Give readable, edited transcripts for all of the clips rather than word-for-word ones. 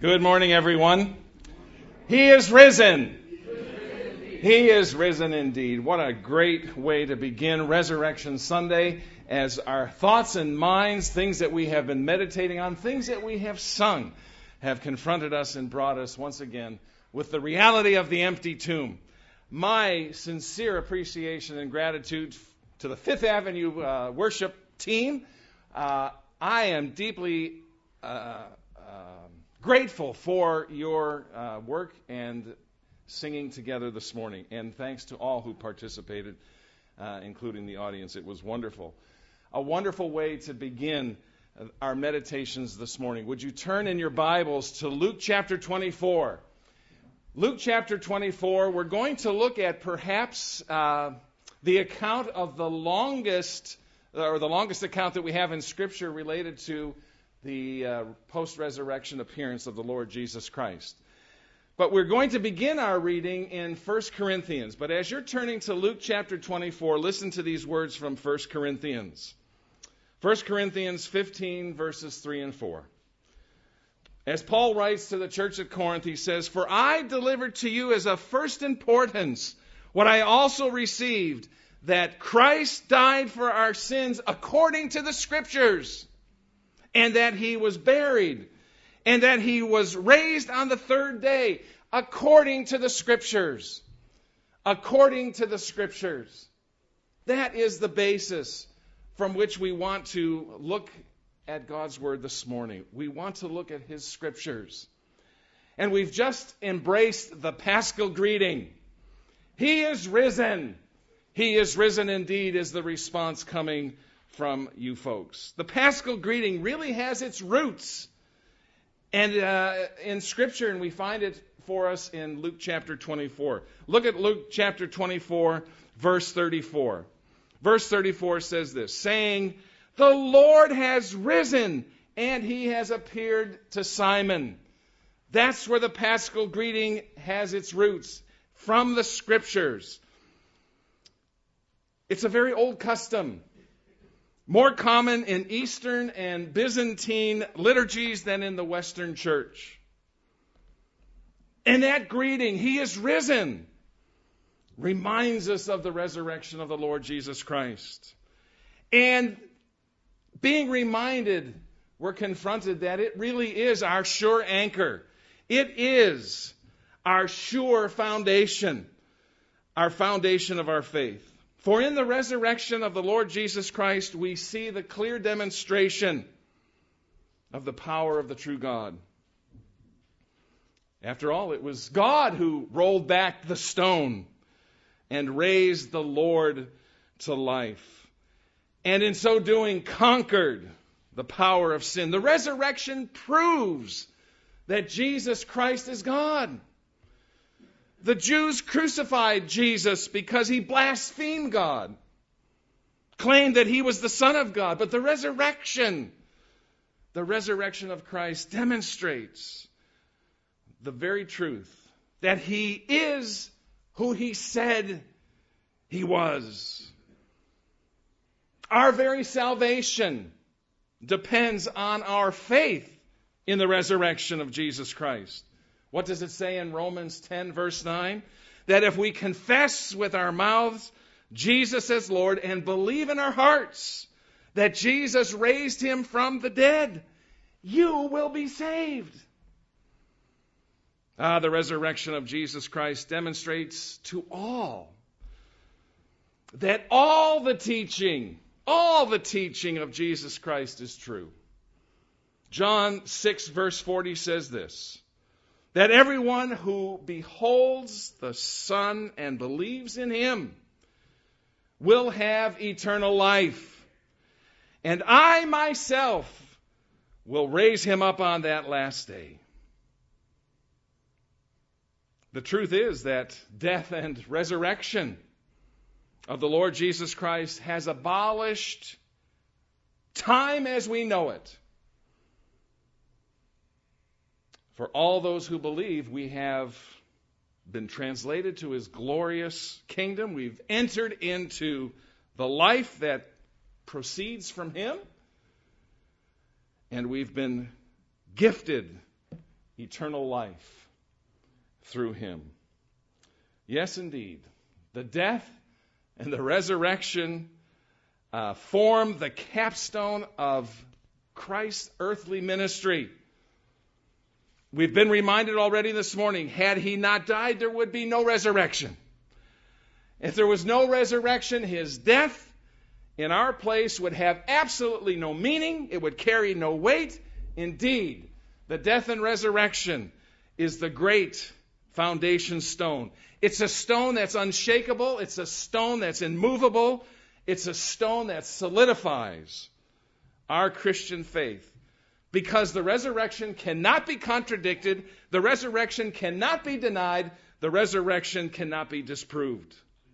Good morning, everyone. He is risen. He is risen indeed. What a great way to begin Resurrection Sunday as our thoughts and minds, things that we have been meditating on, things that we have sung, have confronted us and brought us once again with the reality of the empty tomb. My sincere appreciation and gratitude to the Fifth Avenue worship team. I am deeply grateful for your work and singing together this morning. And thanks to all who participated, including the audience. It was wonderful. A wonderful way to begin our meditations this morning. Would you turn in your Bibles to Luke chapter 24? Luke chapter 24, we're going to look at perhaps the account of the longest account that we have in Scripture related to the post-resurrection appearance of the Lord Jesus Christ. But we're going to begin our reading in 1 Corinthians. But as you're turning to Luke chapter 24, listen to these words from 1 Corinthians. 1 Corinthians 15, verses 3 and 4. As Paul writes to the church at Corinth, he says, "For I delivered to you as of first importance what I also received, that Christ died for our sins according to the Scriptures, and that he was buried, and that he was raised on the third day, according to the Scriptures." According to the Scriptures. That is the basis from which we want to look at God's Word this morning. We want to look at His Scriptures. And we've just embraced the Paschal greeting. He is risen. He is risen indeed, is the response coming from you folks. The Paschal greeting really has its roots and in Scripture, and we find it for us in Luke chapter 24. Look at Luke chapter 24, verse 34. Verse 34 says this, saying, "The Lord has risen, and he has appeared to Simon." That's where the Paschal greeting has its roots, from the Scriptures. It's a very old custom. More common in Eastern and Byzantine liturgies than in the Western Church. And that greeting, "He is risen," reminds us of the resurrection of the Lord Jesus Christ. And being reminded, we're confronted that it really is our sure anchor. It is our sure foundation, our foundation of our faith. For in the resurrection of the Lord Jesus Christ, we see the clear demonstration of the power of the true God. After all, it was God who rolled back the stone and raised the Lord to life. And in so doing, conquered the power of sin. The resurrection proves that Jesus Christ is God. The Jews crucified Jesus because he blasphemed God, claimed that he was the Son of God. But the resurrection of Christ demonstrates the very truth that he is who he said he was. Our very salvation depends on our faith in the resurrection of Jesus Christ. What does it say in Romans 10, verse 9? That if we confess with our mouths Jesus as Lord and believe in our hearts that Jesus raised him from the dead, you will be saved. The resurrection of Jesus Christ demonstrates to all that all the teaching of Jesus Christ is true. John 6, verse 40 says this, that everyone who beholds the Son and believes in him will have eternal life. And I myself will raise him up on that last day. The truth is that death and resurrection of the Lord Jesus Christ has abolished time as we know it. For all those who believe, we have been translated to his glorious kingdom. We've entered into the life that proceeds from him. And we've been gifted eternal life through him. Yes, indeed. The death and the resurrection form the capstone of Christ's earthly ministry. We've been reminded already this morning, had he not died, there would be no resurrection. If there was no resurrection, his death in our place would have absolutely no meaning. It would carry no weight. Indeed, the death and resurrection is the great foundation stone. It's a stone that's unshakable. It's a stone that's immovable. It's a stone that solidifies our Christian faith. Because the resurrection cannot be contradicted. The resurrection cannot be denied. The resurrection cannot be disproved.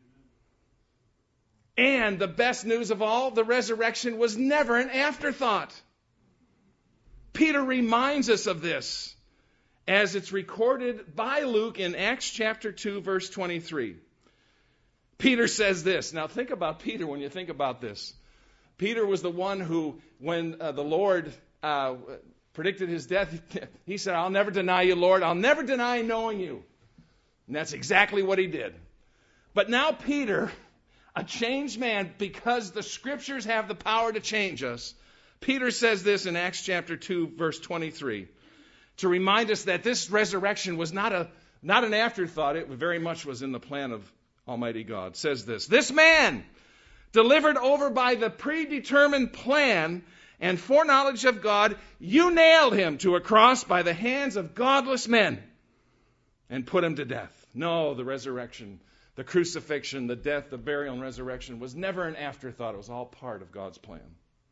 And the best news of all, the resurrection was never an afterthought. Peter reminds us of this as it's recorded by Luke in Acts chapter 2, verse 23. Peter says this. Now think about Peter when you think about this. Peter was the one who, when the Lord predicted his death, he said, I'll never deny you, Lord. I'll never deny knowing you. And that's exactly what he did. But now Peter, a changed man, because the Scriptures have the power to change us, Peter says this in Acts chapter 2, verse 23, to remind us that this resurrection was not an afterthought. It very much was in the plan of Almighty God. It says this man, delivered over by the predetermined plan and foreknowledge of God, you nailed him to a cross by the hands of godless men and put him to death. No, the resurrection, the crucifixion, the death, the burial, and resurrection was never an afterthought. It was all part of God's plan.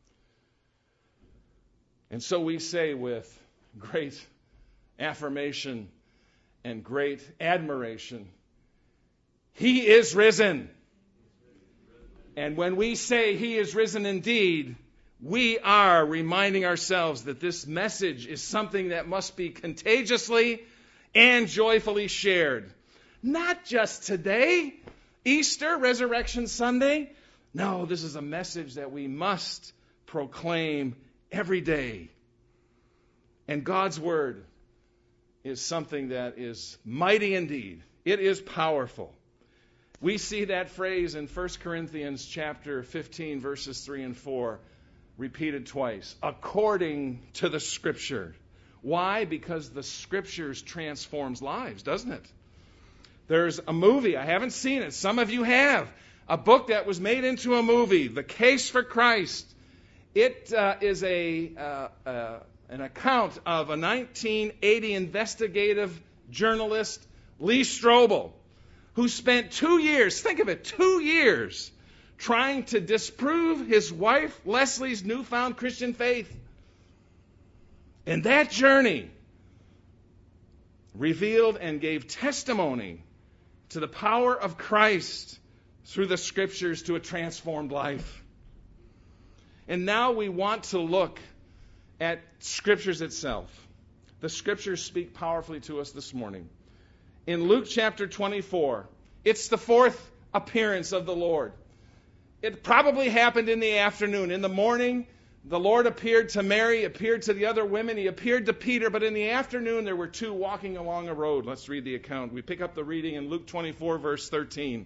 And so we say with great affirmation and great admiration, he is risen. And when we say he is risen indeed, we are reminding ourselves that this message is something that must be contagiously and joyfully shared. Not just today, Easter, Resurrection Sunday. No, this is a message that we must proclaim every day. And God's Word is something that is mighty indeed. It is powerful. We see that phrase in 1 Corinthians chapter 15, verses 3 and 4, repeated twice. According to the Scripture. Why? Because the Scriptures transforms lives, doesn't it? There's a movie. I haven't seen it. Some of you have. A book that was made into a movie, The Case for Christ. It is an account of a 1980 investigative journalist, Lee Strobel, who spent 2 years, think of it, 2 years, trying to disprove his wife Leslie's newfound Christian faith. And that journey revealed and gave testimony to the power of Christ through the Scriptures to a transformed life. And now we want to look at Scriptures itself. The Scriptures speak powerfully to us this morning. In Luke chapter 24, it's the fourth appearance of the Lord. It probably happened in the afternoon. In the morning, the Lord appeared to Mary, appeared to the other women, he appeared to Peter, but in the afternoon there were two walking along a road. Let's read the account. We pick up the reading in Luke 24, verse 13.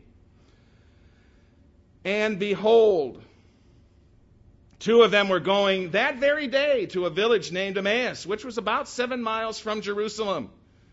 And behold, two of them were going that very day to a village named Emmaus, which was about 7 miles from Jerusalem.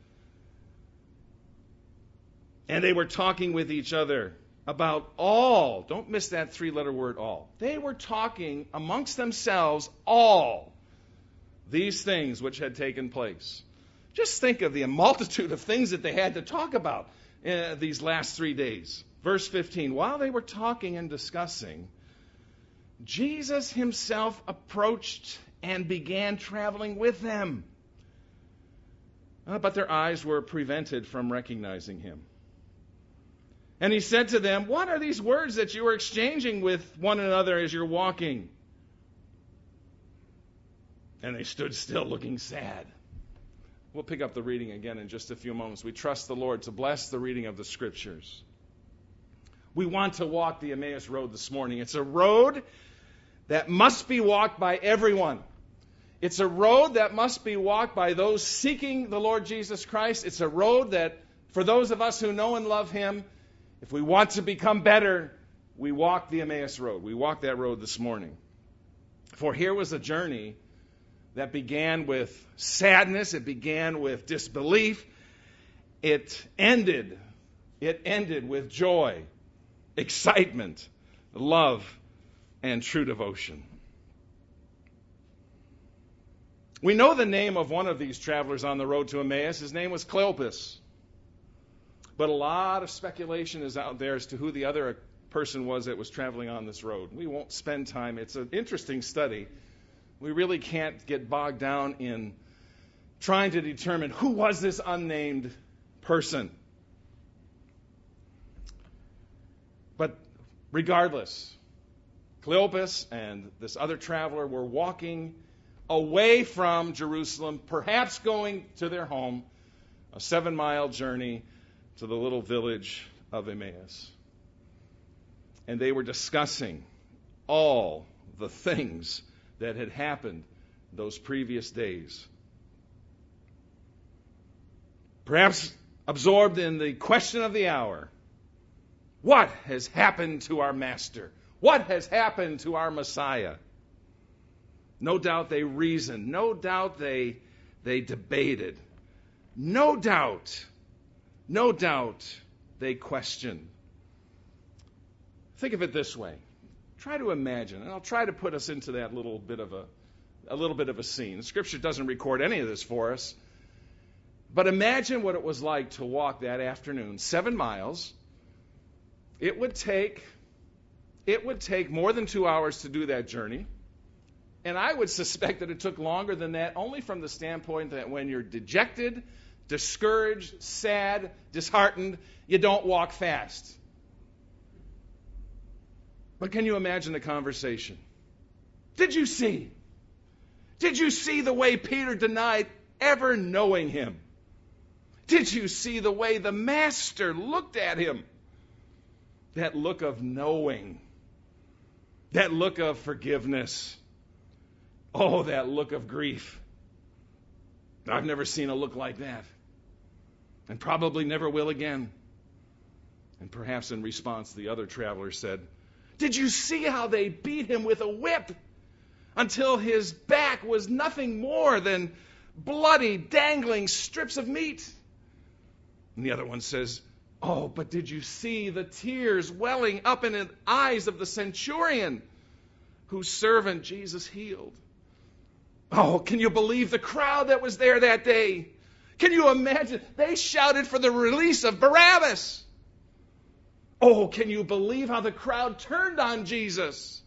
And they were talking with each other about all, don't miss that 3-letter word, all. They were talking amongst themselves all these things which had taken place. Just think of the multitude of things that they had to talk about these last 3 days. Verse 15, while they were talking and discussing, Jesus himself approached and began traveling with them. But their eyes were prevented from recognizing him. And he said to them, what are these words that you are exchanging with one another as you're walking? And they stood still looking sad. We'll pick up the reading again in just a few moments. We trust the Lord to bless the reading of the Scriptures. We want to walk the Emmaus Road this morning. It's a road that must be walked by everyone. It's a road that must be walked by those seeking the Lord Jesus Christ. It's a road that, for those of us who know and love Him, if we want to become better, we walk the Emmaus Road. We walked that road this morning. For here was a journey that began with sadness. It began with disbelief. It ended with joy, excitement, love, and true devotion. We know the name of one of these travelers on the road to Emmaus. His name was Cleopas. But a lot of speculation is out there as to who the other person was that was traveling on this road. We won't spend time. It's an interesting study. We really can't get bogged down in trying to determine who was this unnamed person. But regardless, Cleopas and this other traveler were walking away from Jerusalem, perhaps going to their home, a 7-mile journey to the little village of Emmaus. And they were discussing all the things that had happened those previous days. Perhaps absorbed in the question of the hour. What has happened to our Master? What has happened to our Messiah? No doubt they reasoned. No doubt they debated. No doubt they questioned. Think of it this way. Try to imagine, and I'll try to put us into that little bit of a scene. The Scripture doesn't record any of this for us. But imagine what it was like to walk that afternoon, 7 miles. It would take more than 2 hours to do that journey. And I would suspect that it took longer than that, only from the standpoint that when you're dejected, discouraged, sad, disheartened, you don't walk fast. But can you imagine the conversation? Did you see the way Peter denied ever knowing him? Did you see the way the Master looked at him? That look of knowing. That look of forgiveness. Oh, that look of grief. I've never seen a look like that. And probably never will again. And perhaps in response, the other traveler said, did you see how they beat him with a whip until his back was nothing more than bloody, dangling strips of meat? And the other one says, oh, but did you see the tears welling up in the eyes of the centurion whose servant Jesus healed? Oh, can you believe the crowd that was there that day? Can you imagine? They shouted for the release of Barabbas. Oh, can you believe how the crowd turned on Jesus?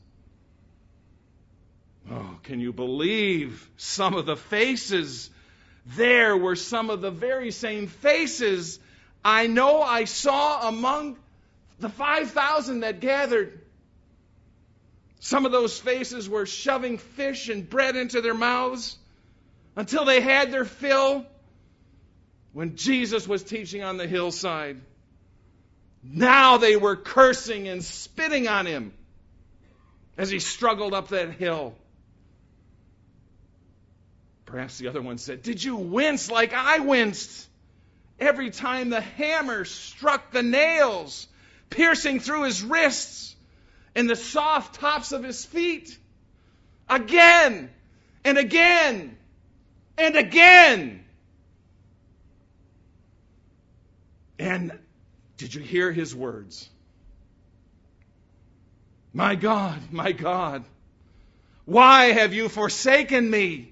Oh, can you believe some of the faces there were some of the very same faces I know I saw among the 5,000 that gathered. Some of those faces were shoving fish and bread into their mouths until they had their fill when Jesus was teaching on the hillside. Now they were cursing and spitting on him as he struggled up that hill. Perhaps the other one said, did you wince like I winced every time the hammer struck the nails, piercing through his wrists and the soft tops of his feet? Again and again and again. And did you hear his words? My God, why have you forsaken me?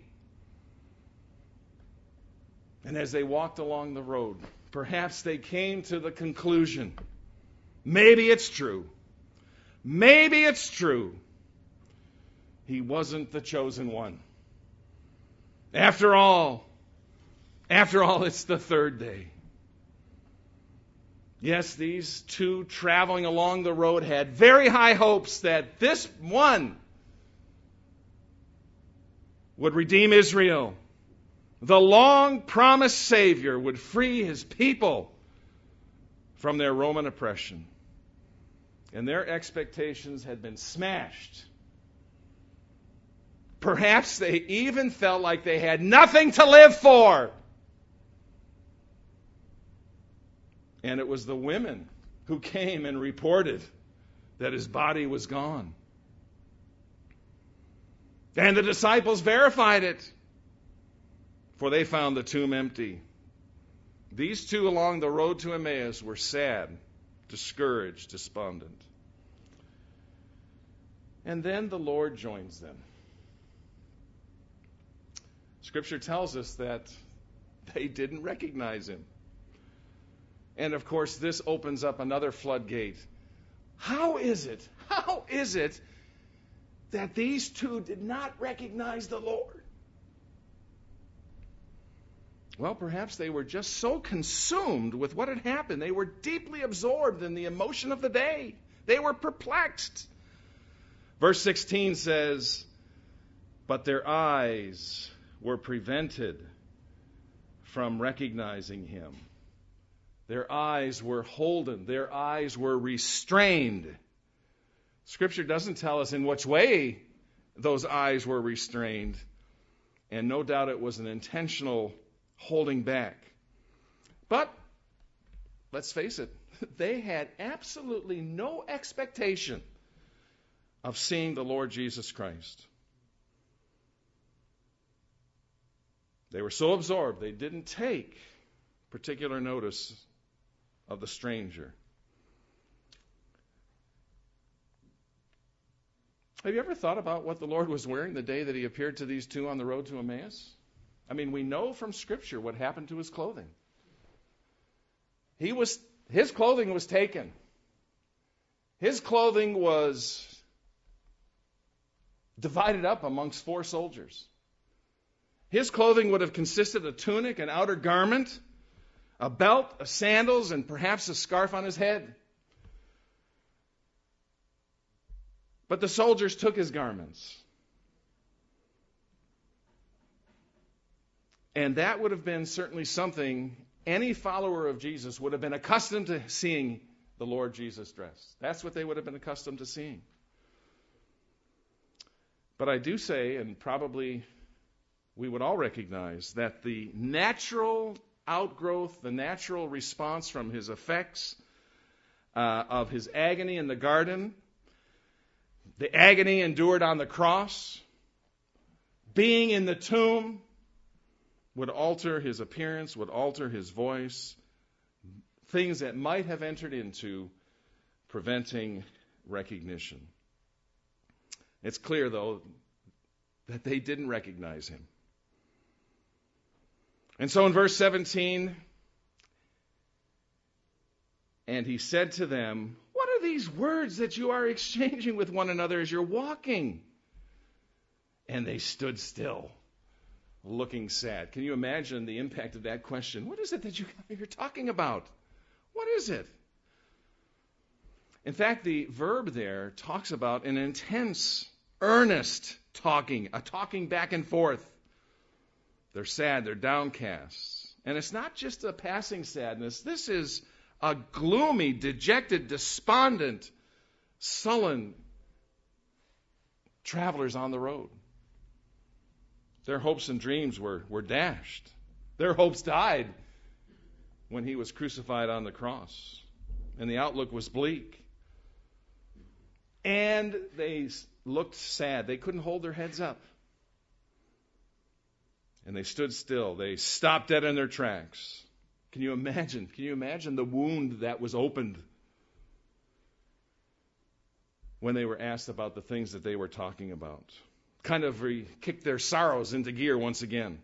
And as they walked along the road, perhaps they came to the conclusion, maybe it's true. Maybe it's true. He wasn't the chosen one. After all, it's the third day. Yes, these two traveling along the road had very high hopes that this one would redeem Israel. The long-promised Savior would free his people from their Roman oppression. And their expectations had been smashed Perhaps they even felt like they had nothing to live for. And it was the women who came and reported that his body was gone. And the disciples verified it, for they found the tomb empty. These two along the road to Emmaus were sad, discouraged, despondent. And then the Lord joins them. Scripture tells us that they didn't recognize him. And of course, this opens up another floodgate. How is it that these two did not recognize the Lord? Well, perhaps they were just so consumed with what had happened. They were deeply absorbed in the emotion of the day. They were perplexed. Verse 16 says, but their eyes were prevented from recognizing him. Their eyes were holden. Their eyes were restrained. Scripture doesn't tell us in which way those eyes were restrained. And no doubt it was an intentional holding back. But, let's face it, they had absolutely no expectation of seeing the Lord Jesus Christ. They were so absorbed, they didn't take particular notice of the stranger. Have you ever thought about what the Lord was wearing the day that he appeared to these two on the road to Emmaus? I mean, we know from Scripture what happened to his clothing. His clothing was taken. His clothing was divided up amongst 4 soldiers. His clothing would have consisted of a tunic, an outer garment, a belt, a sandals, and perhaps a scarf on his head. But the soldiers took his garments. And that would have been certainly something any follower of Jesus would have been accustomed to seeing the Lord Jesus dressed. That's what they would have been accustomed to seeing. But I do say, and probably we would all recognize, that the natural outgrowth, the natural response from his effects of his agony in the garden, the agony endured on the cross, being in the tomb, would alter his appearance, would alter his voice, things that might have entered into preventing recognition. It's clear, though, that they didn't recognize him. And so in verse 17, and he said to them, what are these words that you are exchanging with one another as you're walking? And they stood still, looking sad. Can you imagine the impact of that question? What is it that you're talking about? What is it? In fact, the verb there talks about an intense, earnest talking, a talking back and forth. They're sad, they're downcast. And it's not just a passing sadness. This is a gloomy, dejected, despondent, sullen travelers on the road. Their hopes and dreams were dashed. Their hopes died when he was crucified on the cross. And the outlook was bleak. And they looked sad. They couldn't hold their heads up. And they stood still. They stopped dead in their tracks. Can you imagine? Can you imagine the wound that was opened when they were asked about the things that they were talking about? Kind of kicked their sorrows into gear once again.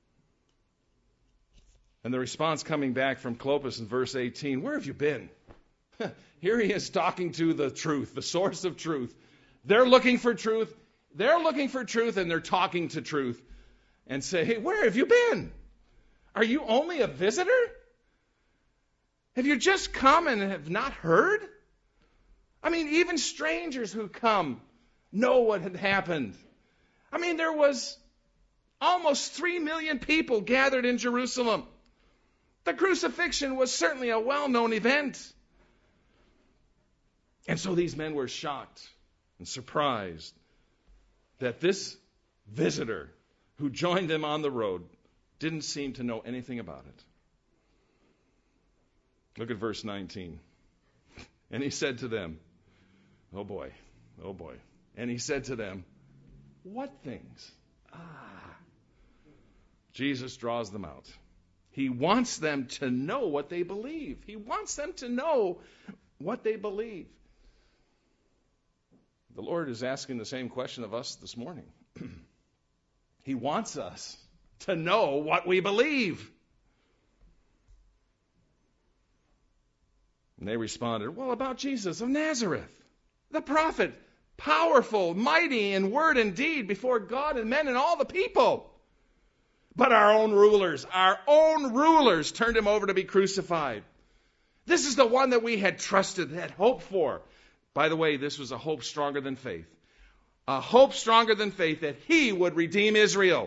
And the response coming back from Clopas in verse 18, where have you been? Here he is talking to the truth, the source of truth. They're looking for truth. They're looking for truth, and they're talking to truth. And say, hey, where have you been? Are you only a visitor? Have you just come and have not heard? I mean, even strangers who come know what had happened. I mean, there was almost 3 million people gathered in Jerusalem. The crucifixion was certainly a well-known event. And so these men were shocked and surprised that this visitor who joined them on the road didn't seem to know anything about it. Look at verse 19. And he said to them, oh boy. And he said to them, what things? Jesus draws them out. He wants them to know what they believe. He wants them to know what they believe. The Lord is asking the same question of us this morning. He wants us to know what we believe. And they responded, well, about Jesus of Nazareth, the prophet, powerful, mighty in word and deed before God and men and all the people. But our own rulers turned him over to be crucified. This is the one that we had trusted, had hoped for. By the way, this was a hope stronger than faith. A hope stronger than faith that he would redeem Israel.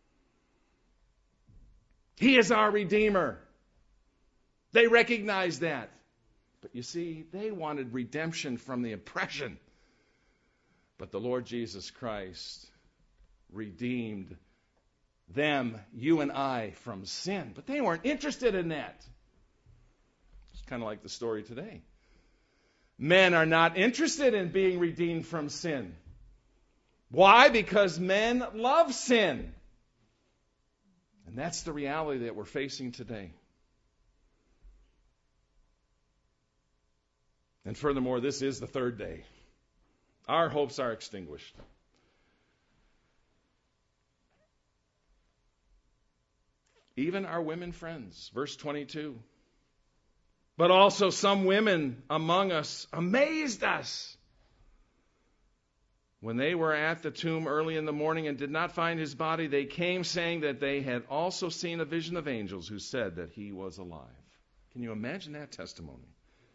He is our Redeemer. They recognized that. But you see, they wanted redemption from the oppression. But the Lord Jesus Christ redeemed them, you and I, from sin. But they weren't interested in that. It's kind of like the story today. Men are not interested in being redeemed from sin. Why? Because men love sin. And that's the reality that we're facing today. And furthermore, this is the third day. Our hopes are extinguished. Even our women friends, verse 22. But also some women among us amazed us. When they were at the tomb early in the morning and did not find his body, they came saying that they had also seen a vision of angels who said that he was alive. Can you imagine that testimony?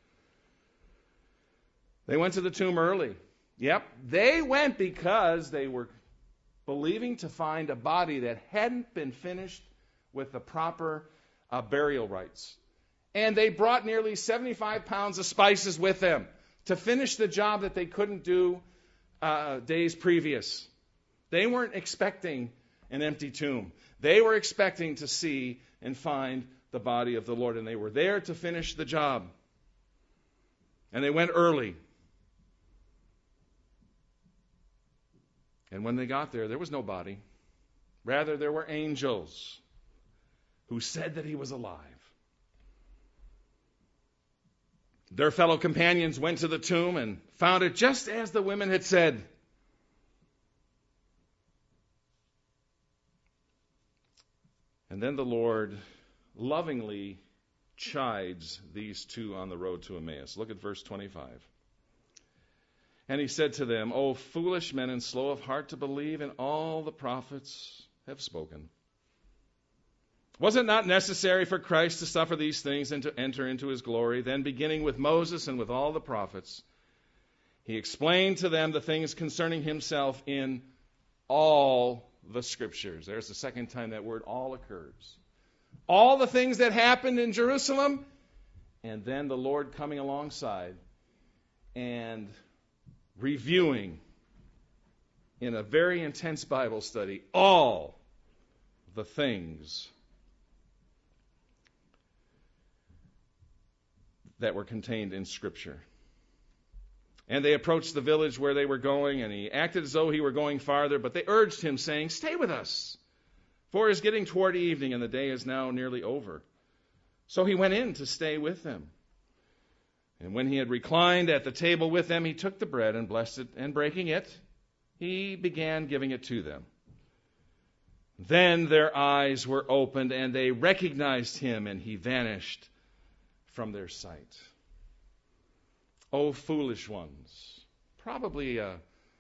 They went to the tomb early. Yep, they went because they were believing to find a body that hadn't been finished with the proper burial rites. And they brought nearly 75 pounds of spices with them to finish the job that they couldn't do days previous. They weren't expecting an empty tomb. They were expecting to see and find the body of the Lord. And they were there to finish the job. And they went early. And when they got there was no body. Rather, there were angels who said that he was alive. Their fellow companions went to the tomb and found it just as the women had said. And then the Lord lovingly chides these two on the road to Emmaus. Look at verse 25. And he said to them, O foolish men and slow of heart to believe in all the prophets have spoken. Was it not necessary for Christ to suffer these things and to enter into his glory? Then, beginning with Moses and with all the prophets, he explained to them the things concerning himself in all the Scriptures. There's the second time that word all occurs. All the things that happened in Jerusalem, and then the Lord coming alongside and reviewing in a very intense Bible study all the things that were contained in Scripture. And they approached the village where they were going, and he acted as though he were going farther, but they urged him, saying, Stay with us, for it is getting toward evening, and the day is now nearly over. So he went in to stay with them. And when he had reclined at the table with them, he took the bread and blessed it, and breaking it, he began giving it to them. Then their eyes were opened, and they recognized him, and he vanished from their sight. O foolish ones. Probably a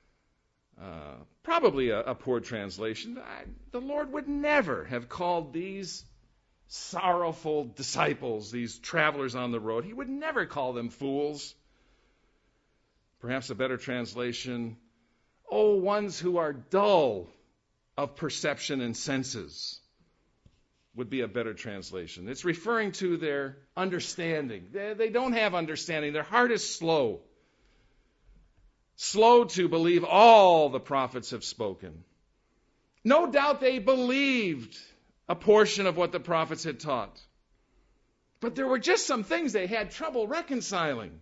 poor translation. The Lord would never have called these sorrowful disciples, these travelers on the road, he would never call them fools. Perhaps a better translation, O ones who are dull of perception and senses, would be a better translation. It's referring to their understanding. They don't have understanding. Their heart is slow. Slow to believe all the prophets have spoken. No doubt they believed a portion of what the prophets had taught. But there were just some things they had trouble reconciling.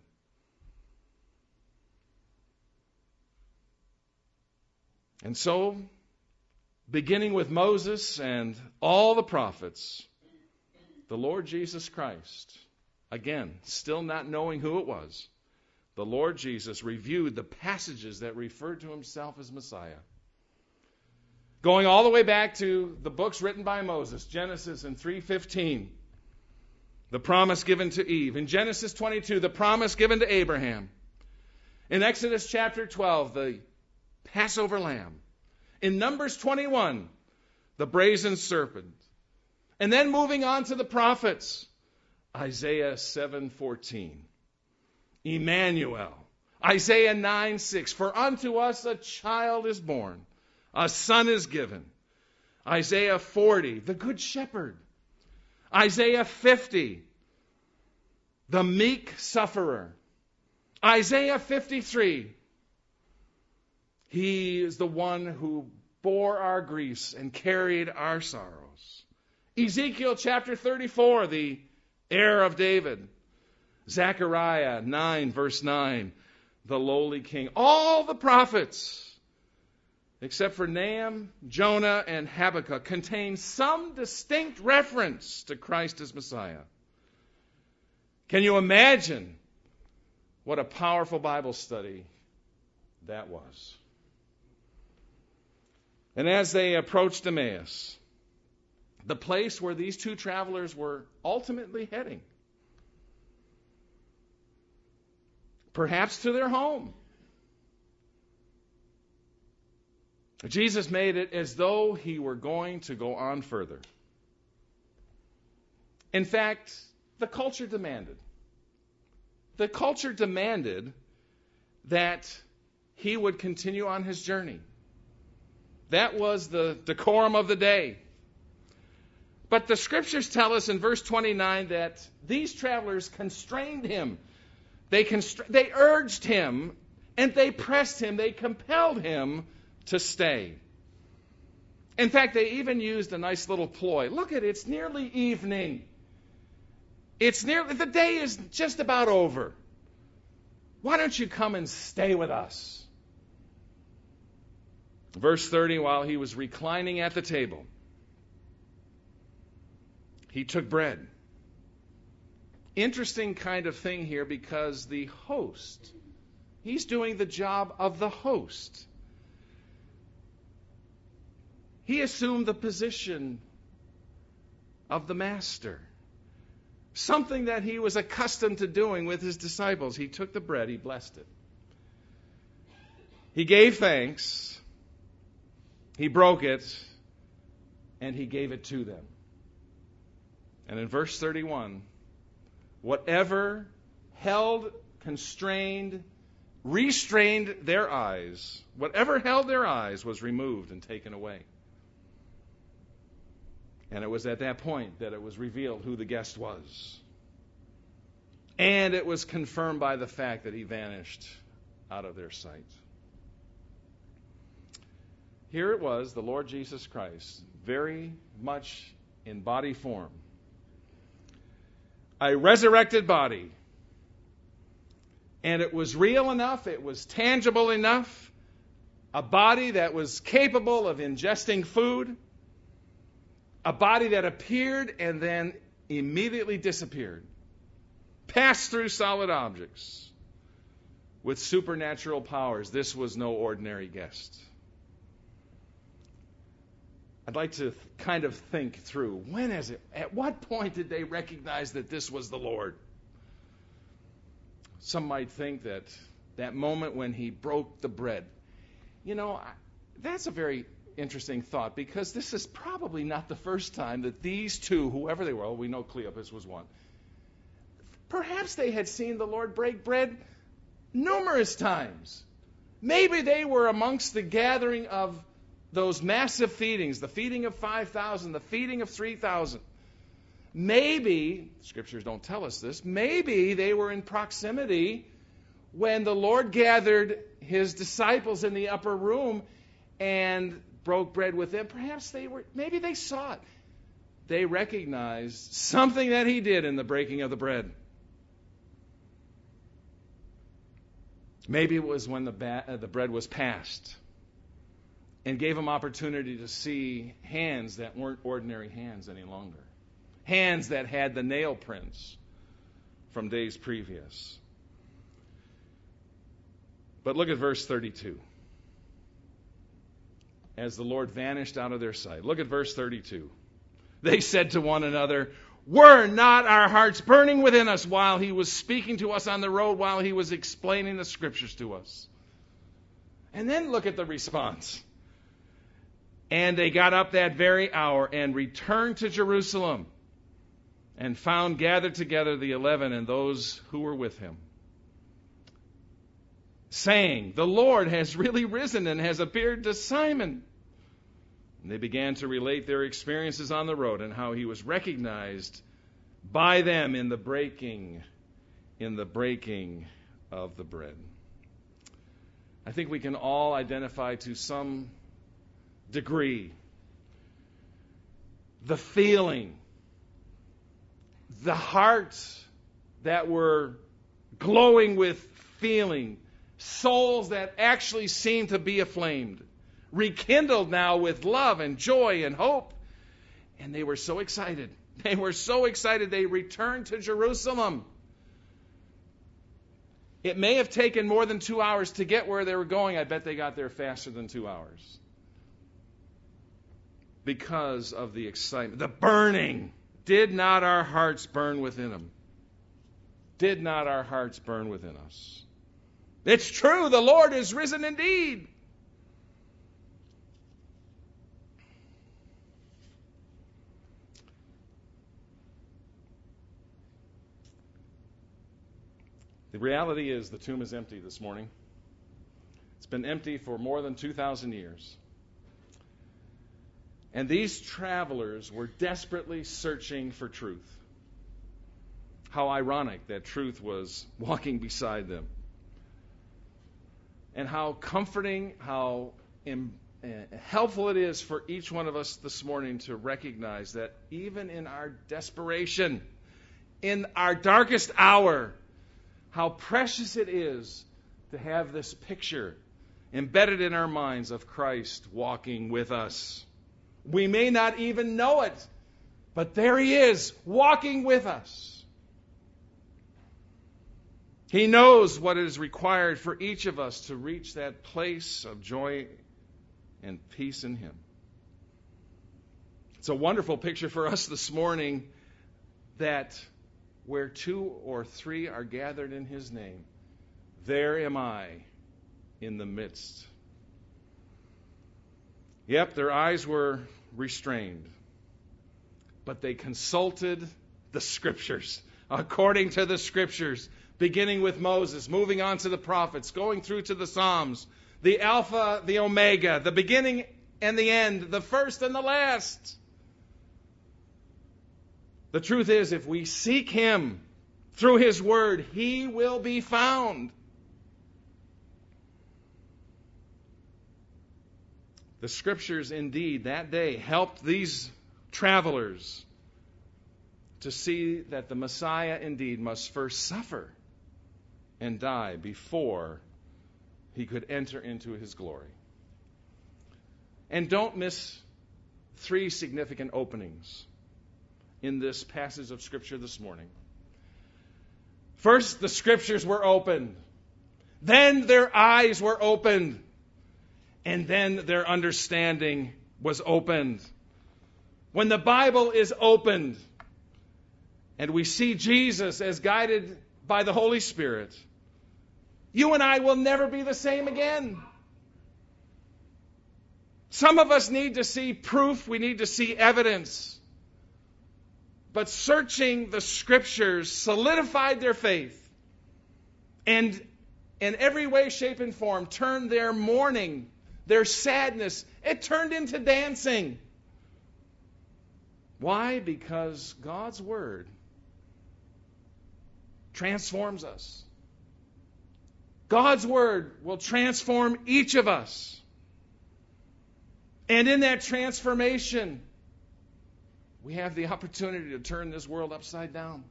And so, beginning with Moses and all the prophets, the Lord Jesus Christ, again, still not knowing who it was, the Lord Jesus reviewed the passages that referred to himself as Messiah. Going all the way back to the books written by Moses, Genesis in 3:15, the promise given to Eve. In Genesis 22, the promise given to Abraham. In Exodus chapter 12, the Passover lamb. In Numbers 21, the brazen serpent. And then moving on to the prophets, Isaiah 7:14, Emmanuel. Isaiah 9:6, for unto us a child is born, a son is given. Isaiah 40, the good shepherd. Isaiah 50, the meek sufferer. Isaiah 53, he is the one who bore our griefs and carried our sorrows. Ezekiel chapter 34, the heir of David. Zechariah 9, verse 9, the lowly king. All the prophets, except for Nahum, Jonah, and Habakkuk, contain some distinct reference to Christ as Messiah. Can you imagine what a powerful Bible study that was? And as they approached Emmaus, the place where these two travelers were ultimately heading, perhaps to their home, Jesus made it as though he were going to go on further. In fact, the culture demanded. The culture demanded that he would continue on his journey. That was the decorum of the day. But the scriptures tell us in verse 29 that these travelers constrained him. They urged him, and they pressed him. They compelled him to stay. In fact, they even used a nice little ploy. Look at it, it's nearly evening. The day is just about over. Why don't you come and stay with us? Verse 30, while he was reclining at the table, he took bread. Interesting kind of thing here, because the host, he's doing the job of the host. He assumed the position of the master. Something that he was accustomed to doing with his disciples. He took the bread, he blessed it. He gave thanks, he broke it, and he gave it to them. And in verse 31, whatever held, constrained, restrained their eyes, whatever held their eyes was removed and taken away. And it was at that point that it was revealed who the guest was. And it was confirmed by the fact that he vanished out of their sight. Here it was, the Lord Jesus Christ, very much in body form. A resurrected body. And it was real enough, it was tangible enough. A body that was capable of ingesting food. A body that appeared and then immediately disappeared. Passed through solid objects with supernatural powers. This was no ordinary guest. I'd like to kind of think through, at what point did they recognize that this was the Lord? Some might think that moment when he broke the bread. You know, that's a very interesting thought, because this is probably not the first time that these two, whoever they were, we know Cleopas was one, perhaps they had seen the Lord break bread numerous times. Maybe they were amongst the gathering of those massive feedings, the feeding of 5,000, the feeding of 3,000. Maybe, scriptures don't tell us this, maybe they were in proximity when the Lord gathered his disciples in the upper room and broke bread with them, perhaps maybe they saw it. They recognized something that he did in the breaking of the bread. Maybe it was when the bread was passed and gave them opportunity to see hands that weren't ordinary hands any longer. Hands that had the nail prints from days previous. But look at verse 32. As the Lord vanished out of their sight. Look at verse 32. They said to one another, "Were not our hearts burning within us while he was speaking to us on the road, while he was explaining the scriptures to us?" And then look at the response. And they got up that very hour and returned to Jerusalem and found gathered together the 11 and those who were with him, saying, "The Lord has really risen and has appeared to Simon." And they began to relate their experiences on the road and how he was recognized by them in the breaking of the bread. I think we can all identify to some degree the feeling, the hearts that were glowing with feeling, souls that actually seemed to be aflamed, rekindled now with love and joy and hope. And they were so excited. They were so excited they returned to Jerusalem. It may have taken more than 2 hours to get where they were going. I bet they got there faster than 2 hours. Because of the excitement, the burning. Did not our hearts burn within them? Did not our hearts burn within us? It's true, the Lord is risen indeed. The reality is the tomb is empty this morning. It's been empty for more than 2,000 years. And these travelers were desperately searching for truth. How ironic that truth was walking beside them. And how comforting, how helpful it is for each one of us this morning to recognize that even in our desperation, in our darkest hour, how precious it is to have this picture embedded in our minds of Christ walking with us. We may not even know it, but there he is, walking with us. He knows what is required for each of us to reach that place of joy and peace in him. It's a wonderful picture for us this morning that where 2 or 3 are gathered in his name, there am I in the midst. Yep, their eyes were restrained, but they consulted the Scriptures, according to the Scriptures, beginning with Moses, moving on to the prophets, going through to the Psalms, the Alpha, the Omega, the beginning and the end, the first and the last. The truth is, if we seek him through his word, he will be found. The Scriptures indeed that day helped these travelers to see that the Messiah indeed must first suffer and die before he could enter into his glory. And don't miss 3 significant openings in this passage of Scripture this morning. First, the Scriptures were opened. Then their eyes were opened. And then their understanding was opened. When the Bible is opened and we see Jesus as guided by the Holy Spirit, you and I will never be the same again. Some of us need to see proof. We need to see evidence. But searching the Scriptures solidified their faith and in every way, shape, and form turned their mourning, their sadness, it turned into dancing. Why? Because God's Word transforms us. God's Word will transform each of us. And in that transformation, we have the opportunity to turn this world upside down.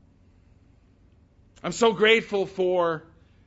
I'm so grateful for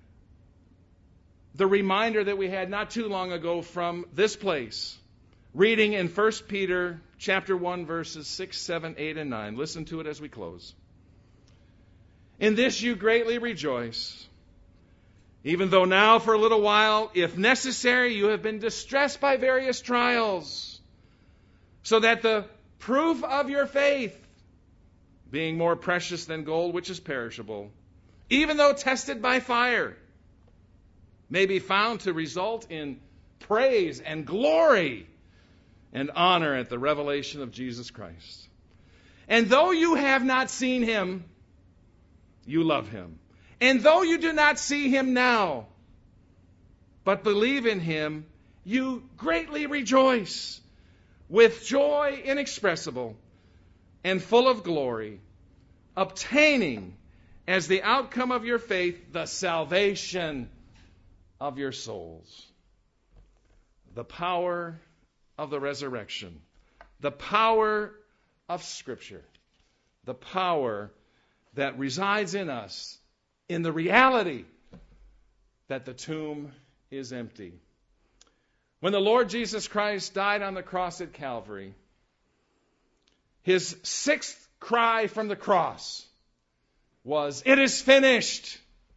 the reminder that we had not too long ago from this place. Reading in 1 Peter chapter 1, verses 6, 7, 8, and 9. Listen to it as we close. In this you greatly rejoice, even though now for a little while, if necessary, you have been distressed by various trials, so that the proof of your faith, being more precious than gold which is perishable, even though tested by fire, may be found to result in praise and glory and honor at the revelation of Jesus Christ. And though you have not seen him, you love him. And though you do not see him now, but believe in him, you greatly rejoice with joy inexpressible and full of glory, obtaining as the outcome of your faith the salvation of your souls. The power of the resurrection, the power of Scripture, the power that resides in us in the reality that the tomb is empty. When the Lord Jesus Christ died on the cross at Calvary, his sixth cry from the cross was, "It is finished."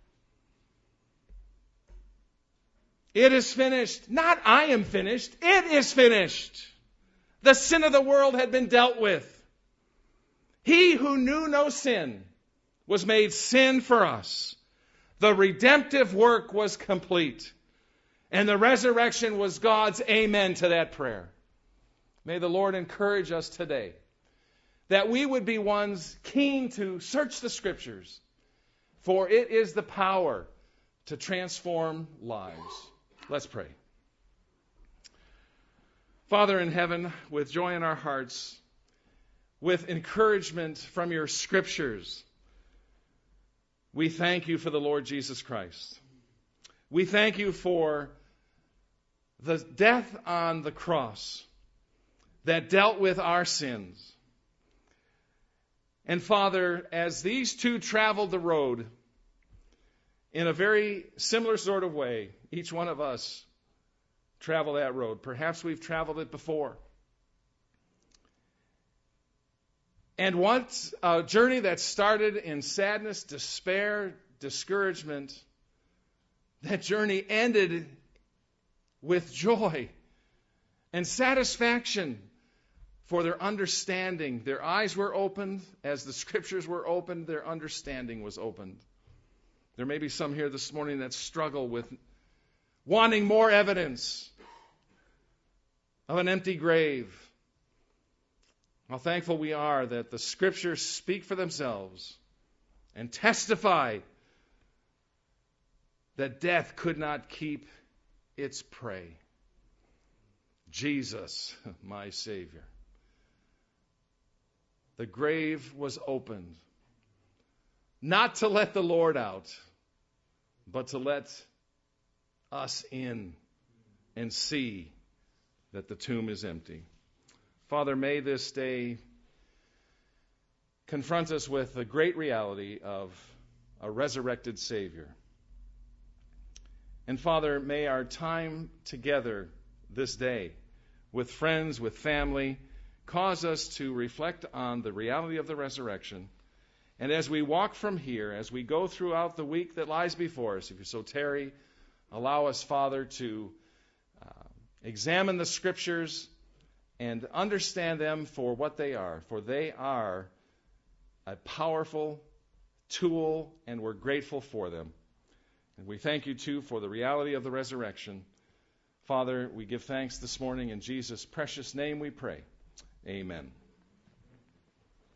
It is finished. Not I am finished. It is finished. The sin of the world had been dealt with. He who knew no sin was made sin for us. The redemptive work was complete. And the resurrection was God's amen to that prayer. May the Lord encourage us today that we would be ones keen to search the Scriptures, for it is the power to transform lives. Let's pray. Father in heaven, with joy in our hearts, with encouragement from your Scriptures, we thank you for the Lord Jesus Christ. We thank you for the death on the cross that dealt with our sins. And Father, as these two traveled the road in a very similar sort of way, each one of us travel that road. Perhaps we've traveled it before. And once a journey that started in sadness, despair, discouragement, that journey ended with joy and satisfaction for their understanding. Their eyes were opened. As the Scriptures were opened, their understanding was opened. There may be some here this morning that struggle with wanting more evidence of an empty grave. How thankful we are that the Scriptures speak for themselves and testify that death could not keep its prey. Jesus, my Savior. The grave was opened, not to let the Lord out, but to let us in and see that the tomb is empty. Father, may this day confront us with the great reality of a resurrected Savior. And Father, may our time together this day with friends, with family, cause us to reflect on the reality of the resurrection. And as we walk from here, as we go throughout the week that lies before us, if you so tarry, allow us, Father, to examine the Scriptures and understand them for what they are. For they are a powerful tool, and we're grateful for them. And we thank you, too, for the reality of the resurrection. Father, we give thanks this morning in Jesus' precious name we pray. Amen.